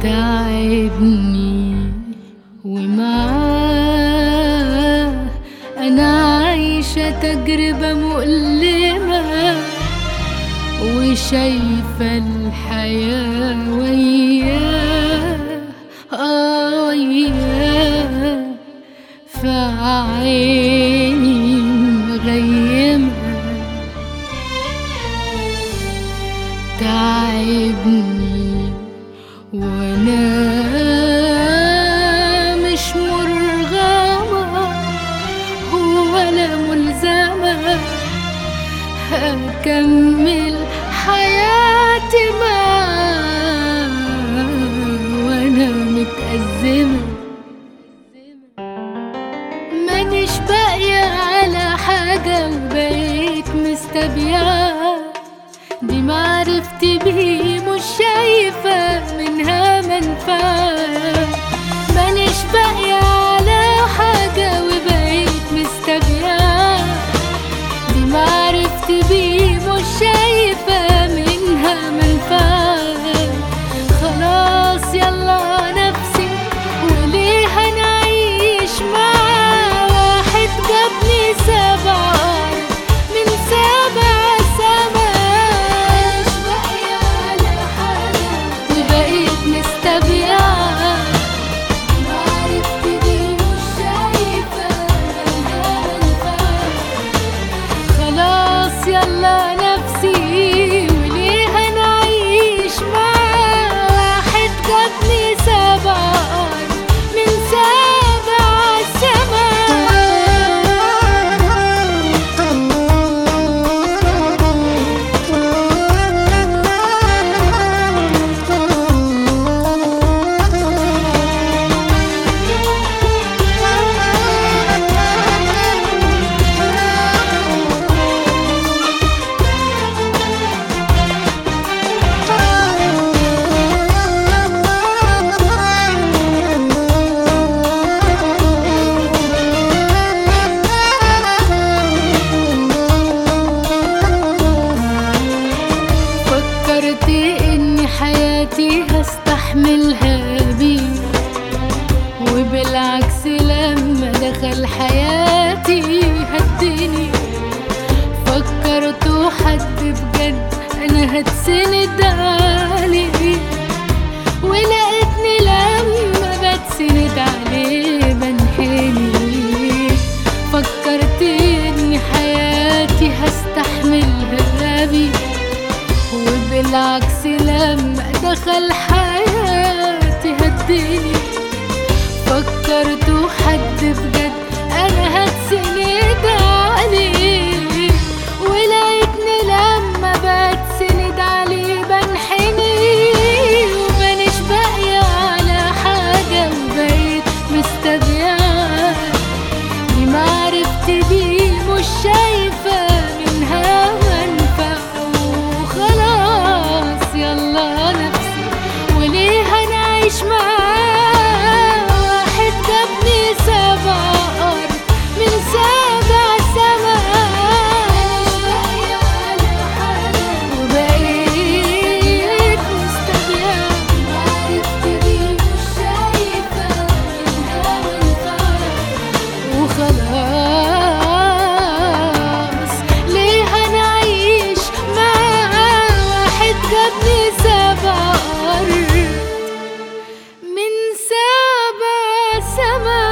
تعبني ومعاه أنا عايشة تجربة مؤلمة، وشايفة الحياة وياه وياه في عيني مغيمة. تعبني وانا مش مرغمة ولا ملزمة هكمل حياتي معاه وانا متأزمة. مانيش باقية على حاجة وبقيت مستبيعة، دي معرفتي بيه مش شايفة منها منفعة. مانيش باقية على حاجة وبقيت مستبيعة، دي معرفتي بيه مش شايفة منها منفعة. خلاص يلا نفسي وليه هنعيش مع واحد جابني 7 من 7 سما. مش باقية على حاجة وبقيت مستبيعة، معرفتي بيه مش شايفة منها منفعة. خلاص يلا نفسي وليه هنعيش مع واحد جابني 7 من 7 سما. فكرت إن حياتي هستحملها بيه، وبالعكس لما دخل حياتي هدني. فكرت حد بجد أنا هتسند عليه، ولقيتني لما بتسند عليه بنحني. فكرت إن حياتي هستحملها بيه، وبالعكس لما دخل حياتي هدني. فكرت حد بجد انا هتسند عليه، ولقيتني لما بتسند عليه بنحني. ومانيش باقية على حاجة وبقيت مستبيعة، دي معرفتي بيه مش شايفة منها منفعة. وخلاص يلا نفسي وليه هنعيش معاه واحد جابني 7 من 7 سما. مش باقية على حاجة وبقيت مستبيعة، معرفتي بيه مش شايفة منها منفعة. وخلاص ليه هنعيش مع واحد جابني 7 من 7 سما.